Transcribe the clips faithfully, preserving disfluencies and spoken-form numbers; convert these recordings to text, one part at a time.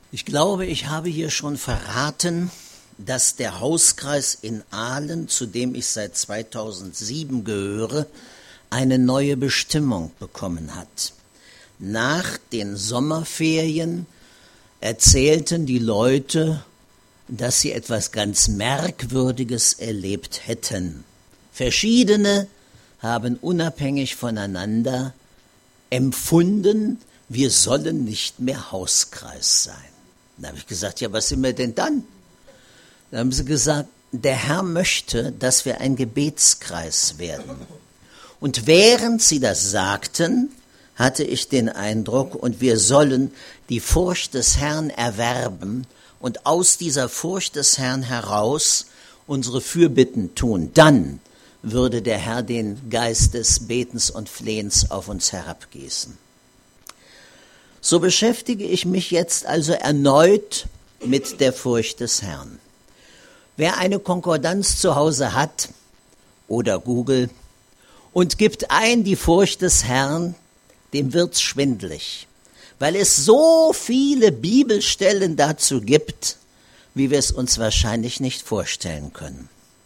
Ich glaube, ich habe hier schon verraten, dass der Hauskreis in Ahlen, zu dem ich seit zweitausendsieben gehöre, eine neue Bestimmung bekommen hat. Nach den Sommerferien erzählten die Leute, dass sie etwas ganz Merkwürdiges erlebt hätten. Verschiedene haben unabhängig voneinander empfunden, wir sollen nicht mehr Hauskreis sein. Da habe ich gesagt, ja, was sind wir denn dann? Da haben sie gesagt, der Herr möchte, dass wir ein Gebetskreis werden. Und während sie das sagten, hatte ich den Eindruck, und wir sollen die Furcht des Herrn erwerben und aus dieser Furcht des Herrn heraus unsere Fürbitten tun. Dann würde der Herr den Geist des Betens und Flehens auf uns herabgießen. So beschäftige ich mich jetzt also erneut mit der Furcht des Herrn. Wer eine Konkordanz zu Hause hat oder Google und gibt ein die Furcht des Herrn, dem wird's schwindlig, weil es so viele Bibelstellen dazu gibt, wie wir es uns wahrscheinlich nicht vorstellen können.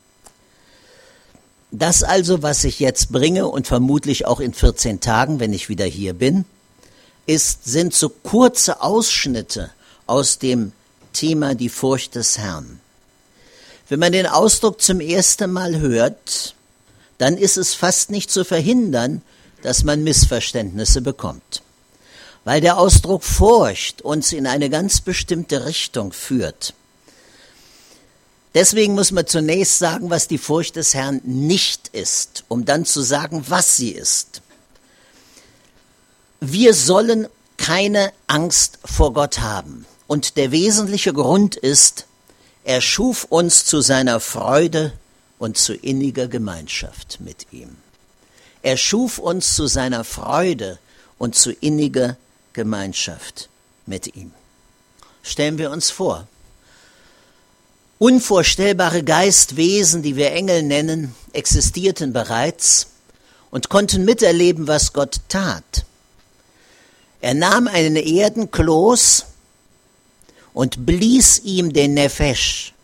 Das also, was ich jetzt bringe und vermutlich auch in vierzehn Tagen, wenn ich wieder hier bin, ist, sind so kurze Ausschnitte aus dem Thema die Furcht des Herrn. Wenn man den Ausdruck zum ersten Mal hört, dann ist es fast nicht zu verhindern, dass man Missverständnisse bekommt. Weil der Ausdruck Furcht uns in eine ganz bestimmte Richtung führt. Deswegen muss man zunächst sagen, was die Furcht des Herrn nicht ist, um dann zu sagen, was sie ist. Wir sollen keine Angst vor Gott haben. Und der wesentliche Grund ist, er schuf uns zu seiner Freude und zu inniger Gemeinschaft mit ihm. Er schuf uns zu seiner Freude und zu inniger Gemeinschaft mit ihm. Stellen wir uns vor, unvorstellbare Geistwesen, die wir Engel nennen, existierten bereits und konnten miterleben, was Gott tat. Er nahm einen Erdenkloß und blies ihm den Nefesh,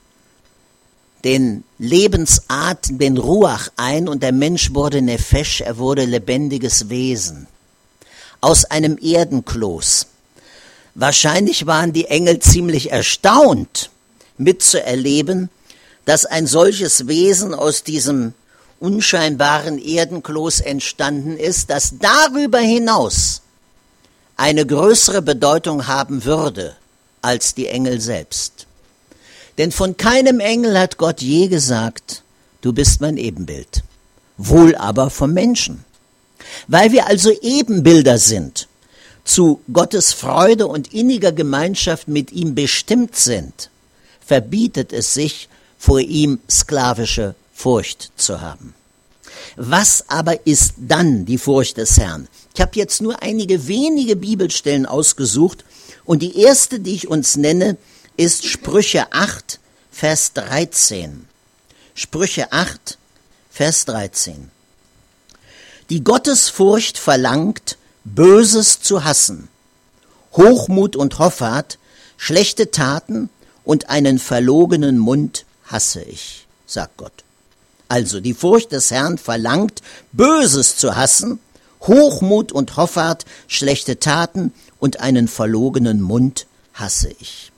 den Lebensatem, den Ruach ein, und der Mensch wurde Nefesh, er wurde lebendiges Wesen, aus einem Erdenkloß. Wahrscheinlich waren die Engel ziemlich erstaunt, mitzuerleben, dass ein solches Wesen aus diesem unscheinbaren Erdenkloß entstanden ist, das darüber hinaus eine größere Bedeutung haben würde als die Engel selbst. Denn von keinem Engel hat Gott je gesagt, du bist mein Ebenbild, wohl aber vom Menschen. Weil wir also Ebenbilder sind, zu Gottes Freude und inniger Gemeinschaft mit ihm bestimmt sind, verbietet es sich, vor ihm sklavische Furcht zu haben. Was aber ist dann die Furcht des Herrn? Ich habe jetzt nur einige wenige Bibelstellen ausgesucht und die erste, die ich uns nenne, ist Sprüche acht, Vers dreizehn. Sprüche acht, Vers dreizehn. Die Gottesfurcht verlangt, Böses zu hassen, Hochmut und Hoffart, schlechte Taten und einen verlogenen Mund hasse ich, sagt Gott. Also die Furcht des Herrn verlangt, Böses zu hassen, Hochmut und Hoffart, schlechte Taten und einen verlogenen Mund hasse ich.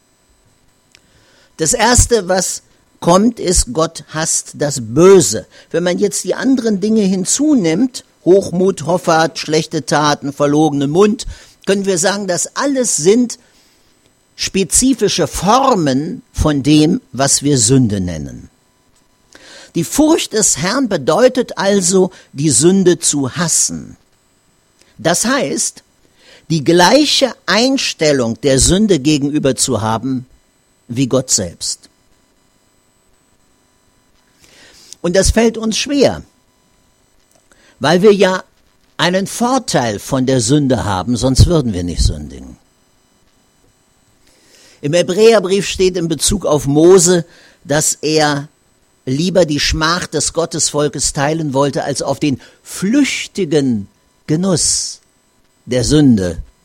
Das Erste, was kommt, ist, Gott hasst das Böse. Wenn man jetzt die anderen Dinge hinzunimmt, Hochmut, Hoffart, schlechte Taten, verlogenen Mund, können wir sagen, das alles sind spezifische Formen von dem, was wir Sünde nennen. Die Furcht des Herrn bedeutet also, die Sünde zu hassen. Das heißt, die gleiche Einstellung der Sünde gegenüber zu haben, wie Gott selbst. Und das fällt uns schwer, weil wir ja einen Vorteil von der Sünde haben, sonst würden wir nicht sündigen. Im Hebräerbrief steht in Bezug auf Mose, dass er lieber die Schmach des Gottesvolkes teilen wollte, als auf den flüchtigen Genuss der Sünde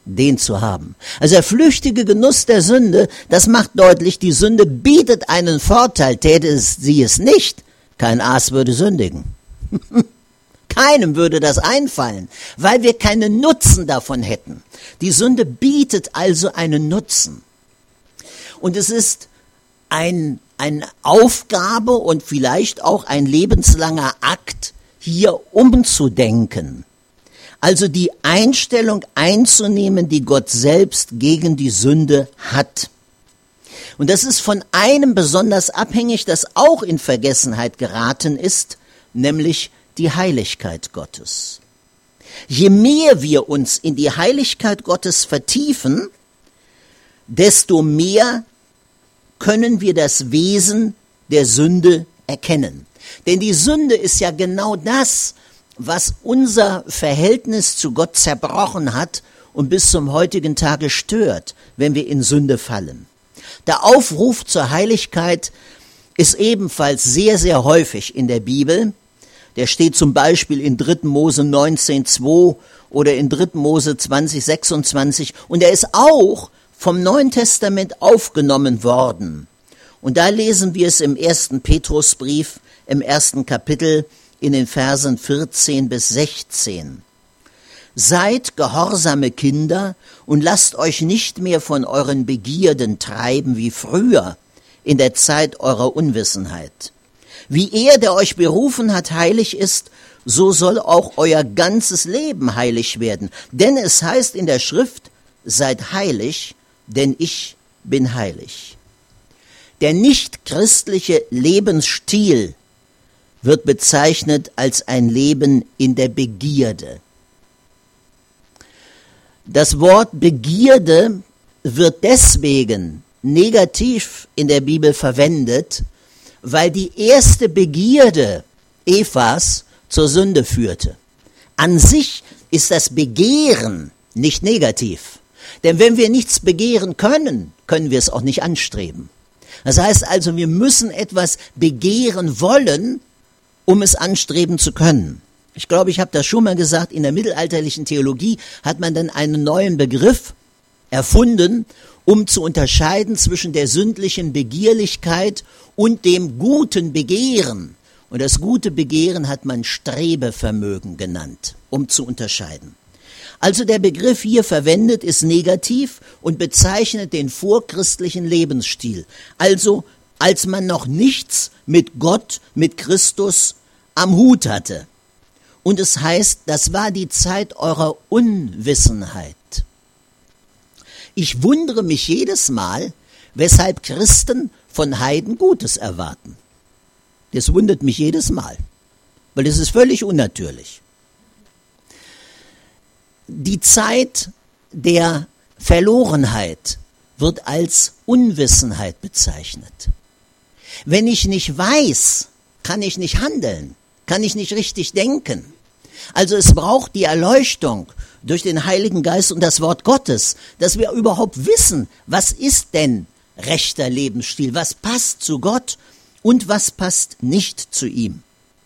den zu haben. Also der flüchtige Genuss der Sünde, das macht deutlich, die Sünde bietet einen Vorteil. Täte es, sie es nicht, kein Aas würde sündigen. Keinem würde das einfallen, weil wir keinen Nutzen davon hätten. Die Sünde bietet also einen Nutzen. Und es ist ein, eine Aufgabe und vielleicht auch ein lebenslanger Akt, hier umzudenken. Also die Einstellung einzunehmen, die Gott selbst gegen die Sünde hat. Und das ist von einem besonders abhängig, das auch in Vergessenheit geraten ist, nämlich die Heiligkeit Gottes. Je mehr wir uns in die Heiligkeit Gottes vertiefen, desto mehr können wir das Wesen der Sünde erkennen. Denn die Sünde ist ja genau das, was unser Verhältnis zu Gott zerbrochen hat und bis zum heutigen Tage stört, wenn wir in Sünde fallen. Der Aufruf zur Heiligkeit ist ebenfalls sehr, sehr häufig in der Bibel. Der steht zum Beispiel in dritter Mose neunzehn zwei oder in dritter Mose zwanzig sechsundzwanzig und er ist auch vom Neuen Testament aufgenommen worden. Und da lesen wir es im ersten Petrusbrief, im ersten Kapitel, in den Versen vierzehn bis sechzehn. Seid gehorsame Kinder und lasst euch nicht mehr von euren Begierden treiben wie früher in der Zeit eurer Unwissenheit. Wie er, der euch berufen hat, heilig ist, so soll auch euer ganzes Leben heilig werden. Denn es heißt in der Schrift, seid heilig, denn ich bin heilig. Der nichtchristliche Lebensstil wird bezeichnet als ein Leben in der Begierde. Das Wort Begierde wird deswegen negativ in der Bibel verwendet, weil die erste Begierde Evas zur Sünde führte. An sich ist das Begehren nicht negativ, denn wenn wir nichts begehren können, können wir es auch nicht anstreben. Das heißt also, wir müssen etwas begehren wollen, um es anstreben zu können. Ich glaube, ich habe das schon mal gesagt, in der mittelalterlichen Theologie hat man dann einen neuen Begriff erfunden, um zu unterscheiden zwischen der sündlichen Begierlichkeit und dem guten Begehren. Und das gute Begehren hat man Strebevermögen genannt, um zu unterscheiden. Also der Begriff hier verwendet ist negativ und bezeichnet den vorchristlichen Lebensstil. Also als man noch nichts mit Gott, mit Christus am Hut hatte. Und es heißt, das war die Zeit eurer Unwissenheit. Ich wundere mich jedes Mal, weshalb Christen von Heiden Gutes erwarten. Das wundert mich jedes Mal, weil das ist völlig unnatürlich. Die Zeit der Verlorenheit wird als Unwissenheit bezeichnet. Wenn ich nicht weiß, kann ich nicht handeln, kann ich nicht richtig denken. Also es braucht die Erleuchtung durch den Heiligen Geist und das Wort Gottes, dass wir überhaupt wissen, was ist denn rechter Lebensstil, was passt zu Gott und was passt nicht zu ihm.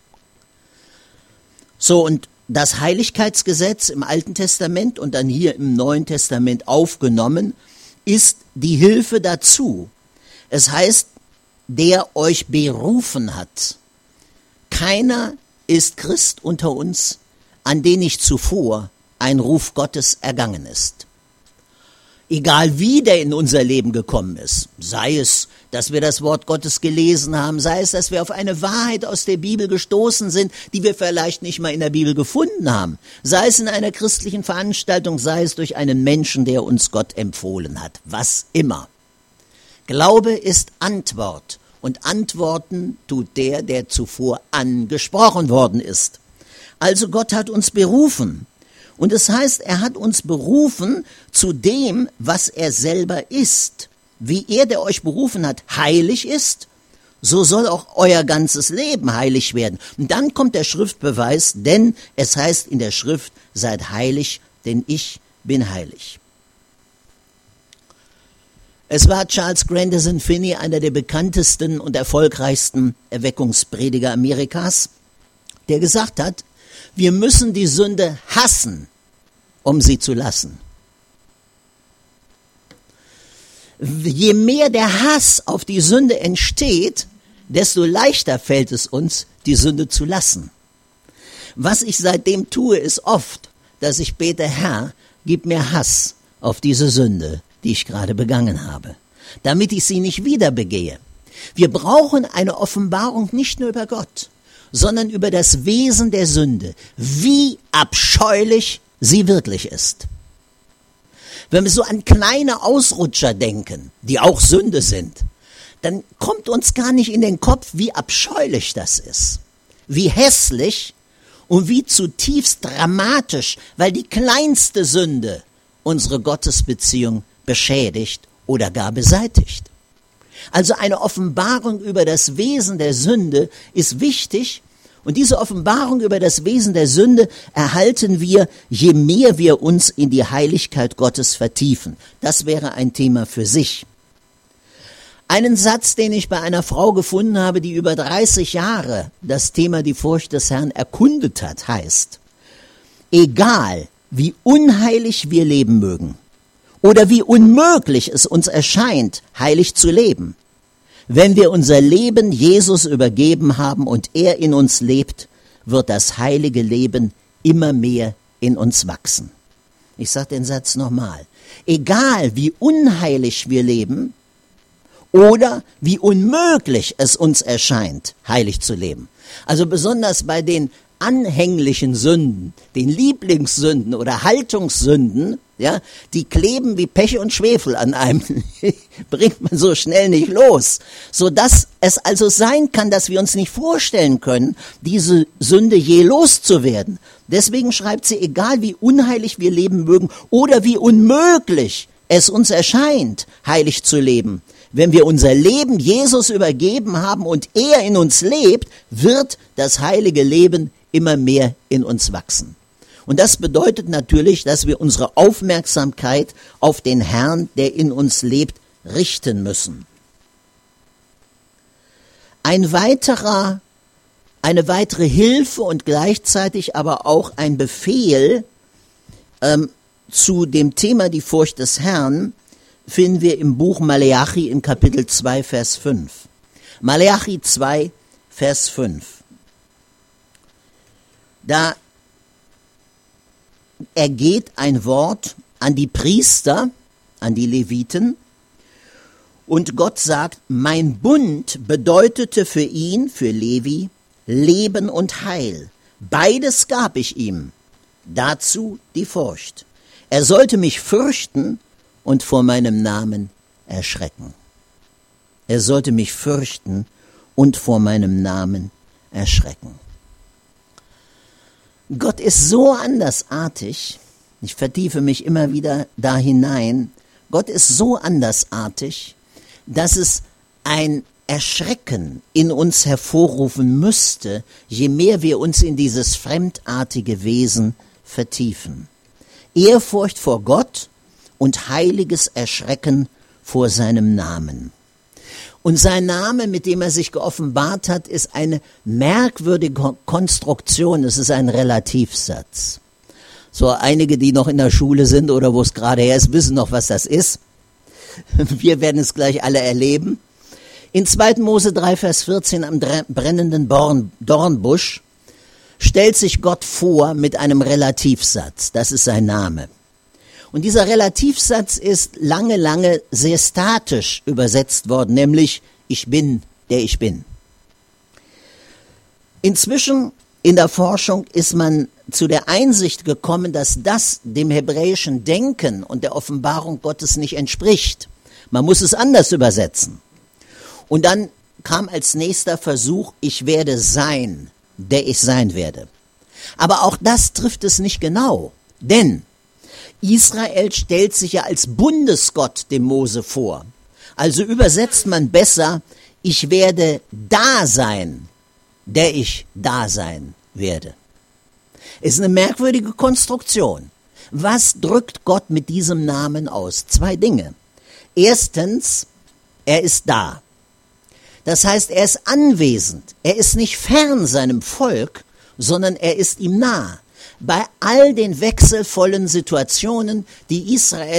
So, und das Heiligkeitsgesetz im Alten Testament und dann hier im Neuen Testament aufgenommen, ist die Hilfe dazu. Es heißt, der euch berufen hat. Keiner ist Christ unter uns, an den nicht zuvor ein Ruf Gottes ergangen ist. Egal wie der in unser Leben gekommen ist, sei es, dass wir das Wort Gottes gelesen haben, sei es, dass wir auf eine Wahrheit aus der Bibel gestoßen sind, die wir vielleicht nicht mal in der Bibel gefunden haben, sei es in einer christlichen Veranstaltung, sei es durch einen Menschen, der uns Gott empfohlen hat, was immer. Glaube ist Antwort und antworten tut der, der zuvor angesprochen worden ist. Also Gott hat uns berufen. Und es heißt, er hat uns berufen zu dem, was er selber ist. Wie er, der euch berufen hat, heilig ist, so soll auch euer ganzes Leben heilig werden. Und dann kommt der Schriftbeweis, denn es heißt in der Schrift, seid heilig, denn ich bin heilig. Es war Charles Grandison Finney, einer der bekanntesten und erfolgreichsten Erweckungsprediger Amerikas, der gesagt hat, wir müssen die Sünde hassen, um sie zu lassen. je mehr der Hass auf die Sünde entsteht, desto leichter fällt es uns, die Sünde zu lassen. Was ich seitdem tue, ist oft, dass ich bete, Herr, gib mir Hass auf diese Sünde, die ich gerade begangen habe, damit ich sie nicht wieder begehe. Wir brauchen eine Offenbarung nicht nur über Gott, sondern über das Wesen der Sünde, wie abscheulich sie wirklich ist. Wenn wir so an kleine Ausrutscher denken, die auch Sünde sind, dann kommt uns gar nicht in den Kopf, wie abscheulich das ist, wie hässlich und wie zutiefst dramatisch, weil die kleinste Sünde unsere Gottesbeziehung beschädigt oder gar beseitigt. Also eine Offenbarung über das Wesen der Sünde ist wichtig, und diese Offenbarung über das Wesen der Sünde erhalten wir, je mehr wir uns in die Heiligkeit Gottes vertiefen. Das wäre ein Thema für sich. Einen Satz, den ich bei einer Frau gefunden habe, die über dreißig Jahre das Thema die Furcht des Herrn erkundet hat, heißt: Egal, wie unheilig wir leben mögen oder wie unmöglich es uns erscheint, heilig zu leben, wenn wir unser Leben Jesus übergeben haben und er in uns lebt, wird das heilige Leben immer mehr in uns wachsen. Ich sage den Satz nochmal. Egal, wie unheilig wir leben oder wie unmöglich es uns erscheint, heilig zu leben. Also besonders bei den anhänglichen Sünden, den Lieblingssünden oder Haltungssünden, ja, die kleben wie Pech und Schwefel an einem, bringt man so schnell nicht los, sodass es also sein kann, dass wir uns nicht vorstellen können, diese Sünde je loszuwerden. Deswegen schreibt sie, egal wie unheilig wir leben mögen oder wie unmöglich es uns erscheint, heilig zu leben, wenn wir unser Leben Jesus übergeben haben und er in uns lebt, wird das heilige Leben immer mehr in uns wachsen. Und das bedeutet natürlich, dass wir unsere Aufmerksamkeit auf den Herrn, der in uns lebt, richten müssen. Ein weiterer, eine weitere Hilfe und gleichzeitig aber auch ein Befehl ähm, zu dem Thema die Furcht des Herrn finden wir im Buch Maleachi in Kapitel zwei, Vers fünf. Maleachi zwei, Vers fünf. Da ergeht ein Wort an die Priester, an die Leviten, und Gott sagt, mein Bund bedeutete für ihn, für Levi, Leben und Heil. Beides gab ich ihm, dazu die Furcht. Er sollte mich fürchten und vor meinem Namen erschrecken. Er sollte mich fürchten und vor meinem Namen erschrecken. Gott ist so andersartig, ich vertiefe mich immer wieder da hinein, Gott ist so andersartig, dass es ein Erschrecken in uns hervorrufen müsste, je mehr wir uns in dieses fremdartige Wesen vertiefen. Ehrfurcht vor Gott und heiliges Erschrecken vor seinem Namen. Und sein Name, mit dem er sich geoffenbart hat, ist eine merkwürdige Konstruktion. Es ist ein Relativsatz. So einige, die noch in der Schule sind oder wo es gerade her ist, wissen noch, was das ist. Wir werden es gleich alle erleben. In zweiten Mose drei, Vers vierzehn am brennenden Dornbusch stellt sich Gott vor mit einem Relativsatz. Das ist sein Name. Und dieser Relativsatz ist lange, lange sehr statisch übersetzt worden, nämlich ich bin, der ich bin. Inzwischen in der Forschung ist man zu der Einsicht gekommen, dass das dem hebräischen Denken und der Offenbarung Gottes nicht entspricht. Man muss es anders übersetzen. Und dann kam als nächster Versuch, ich werde sein, der ich sein werde. Aber auch das trifft es nicht genau, denn Israel stellt sich ja als Bundesgott dem Mose vor. Also übersetzt man besser, ich werde da sein, der ich da sein werde. Ist eine merkwürdige Konstruktion. Was drückt Gott mit diesem Namen aus? Zwei Dinge. Erstens, er ist da. Das heißt, er ist anwesend. Er ist nicht fern seinem Volk, sondern er ist ihm nah. Bei all den wechselvollen Situationen, die Israel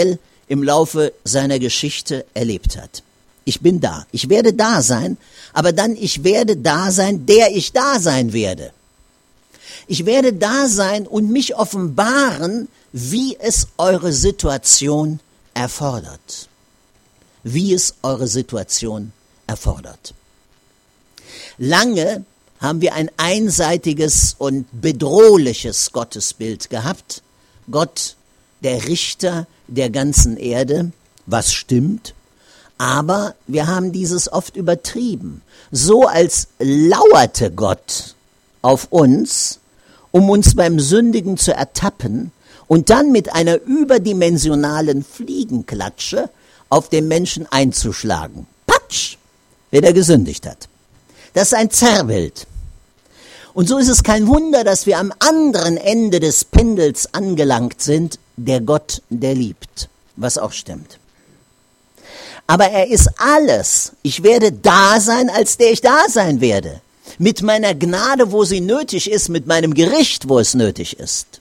im Laufe seiner Geschichte erlebt hat. Ich bin da. Ich werde da sein, aber dann ich werde da sein, der ich da sein werde. Ich werde da sein und mich offenbaren, wie es eure Situation erfordert. Wie es eure Situation erfordert. Lange haben wir ein einseitiges und bedrohliches Gottesbild gehabt. Gott, der Richter der ganzen Erde, was stimmt. Aber wir haben dieses oft übertrieben, so als lauerte Gott auf uns, um uns beim Sündigen zu ertappen und dann mit einer überdimensionalen Fliegenklatsche auf den Menschen einzuschlagen. Patsch, wer der gesündigt hat. Das ist ein Zerrbild. Und so ist es kein Wunder, dass wir am anderen Ende des Pendels angelangt sind, der Gott, der liebt, was auch stimmt. Aber er ist alles. Ich werde da sein, als der ich da sein werde. Mit meiner Gnade, wo sie nötig ist, mit meinem Gericht, wo es nötig ist.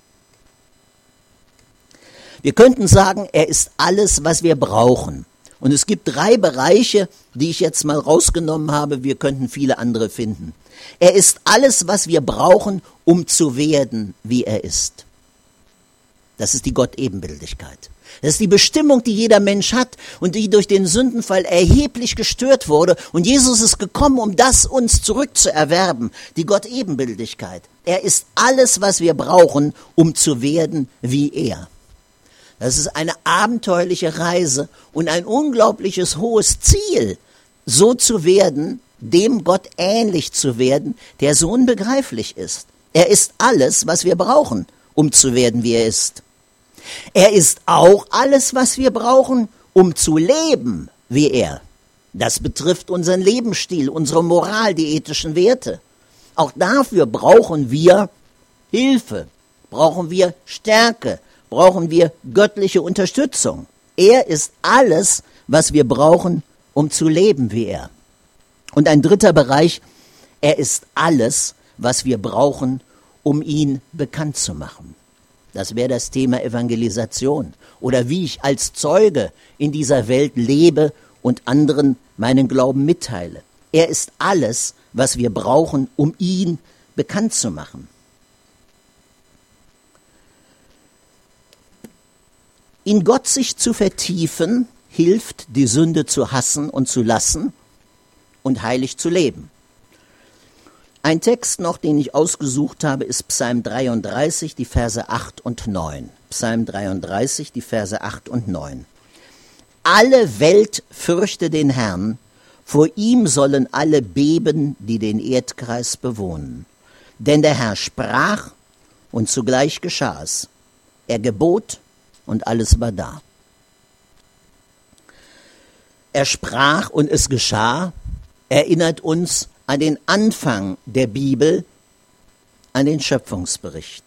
Wir könnten sagen, er ist alles, was wir brauchen. Und es gibt drei Bereiche, die ich jetzt mal rausgenommen habe. Wir könnten viele andere finden. Er ist alles, was wir brauchen, um zu werden, wie er ist. Das ist die Gott-Ebenbildlichkeit. Das ist die Bestimmung, die jeder Mensch hat und die durch den Sündenfall erheblich gestört wurde. Und Jesus ist gekommen, um das uns zurückzuerwerben, die Gott-Ebenbildlichkeit. Er ist alles, was wir brauchen, um zu werden wie er. Das ist eine abenteuerliche Reise und ein unglaubliches hohes Ziel, so zu werden, dem Gott ähnlich zu werden, der so unbegreiflich ist. Er ist alles, was wir brauchen, um zu werden, wie er ist. Er ist auch alles, was wir brauchen, um zu leben, wie er. Das betrifft unseren Lebensstil, unsere Moral, die ethischen Werte. Auch dafür brauchen wir Hilfe, brauchen wir Stärke, brauchen wir göttliche Unterstützung. Er ist alles, was wir brauchen, um zu leben wie er. Und ein dritter Bereich, er ist alles, was wir brauchen, um ihn bekannt zu machen. Das wäre das Thema Evangelisation oder wie ich als Zeuge in dieser Welt lebe und anderen meinen Glauben mitteile. Er ist alles, was wir brauchen, um ihn bekannt zu machen. In Gott sich zu vertiefen, hilft, die Sünde zu hassen und zu lassen und heilig zu leben. Ein Text noch, den ich ausgesucht habe, ist Psalm dreiunddreißig, die Verse acht und neun. Psalm dreiunddreißig, die Verse acht und neun. Alle Welt fürchte den Herrn, vor ihm sollen alle beben, die den Erdkreis bewohnen. Denn der Herr sprach, und zugleich geschah es. Er gebot, und alles war da. Er sprach, und es geschah, erinnert uns an den Anfang der Bibel, an den Schöpfungsbericht.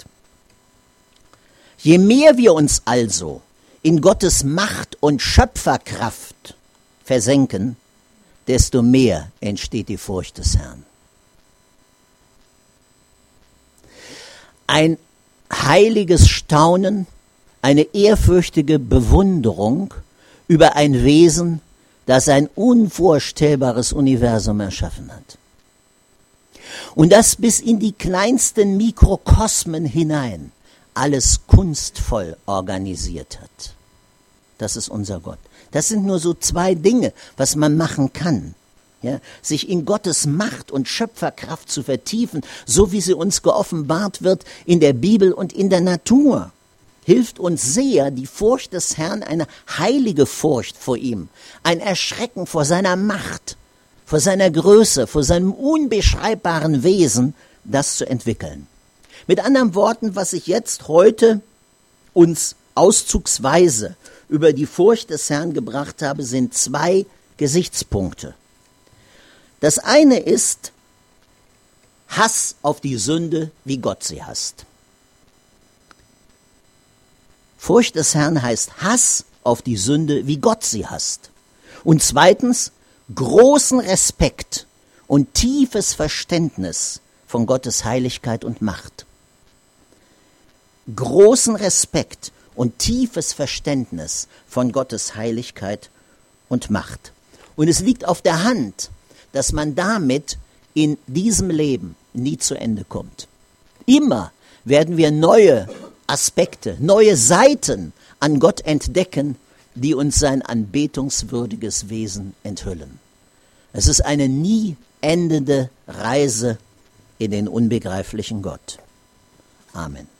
Je mehr wir uns also in Gottes Macht und Schöpferkraft versenken, desto mehr entsteht die Furcht des Herrn. Ein heiliges Staunen, eine ehrfürchtige Bewunderung über ein Wesen, das ein unvorstellbares Universum erschaffen hat. Und das bis in die kleinsten Mikrokosmen hinein alles kunstvoll organisiert hat. Das ist unser Gott. Das sind nur so zwei Dinge, was man machen kann. Ja, sich in Gottes Macht und Schöpferkraft zu vertiefen, so wie sie uns geoffenbart wird in der Bibel und in der Natur, hilft uns sehr, die Furcht des Herrn, eine heilige Furcht vor ihm, ein Erschrecken vor seiner Macht, vor seiner Größe, vor seinem unbeschreibbaren Wesen, das zu entwickeln. Mit anderen Worten, was ich jetzt heute uns auszugsweise über die Furcht des Herrn gebracht habe, sind zwei Gesichtspunkte. Das eine ist Hass auf die Sünde, wie Gott sie hasst. Furcht des Herrn heißt Hass auf die Sünde, wie Gott sie hasst. Und zweitens großen Respekt und tiefes Verständnis von Gottes Heiligkeit und Macht. Großen Respekt und tiefes Verständnis von Gottes Heiligkeit und Macht. Und es liegt auf der Hand, dass man damit in diesem Leben nie zu Ende kommt. Immer werden wir neue Aspekte, neue Seiten an Gott entdecken, die uns sein anbetungswürdiges Wesen enthüllen. Es ist eine nie endende Reise in den unbegreiflichen Gott. Amen.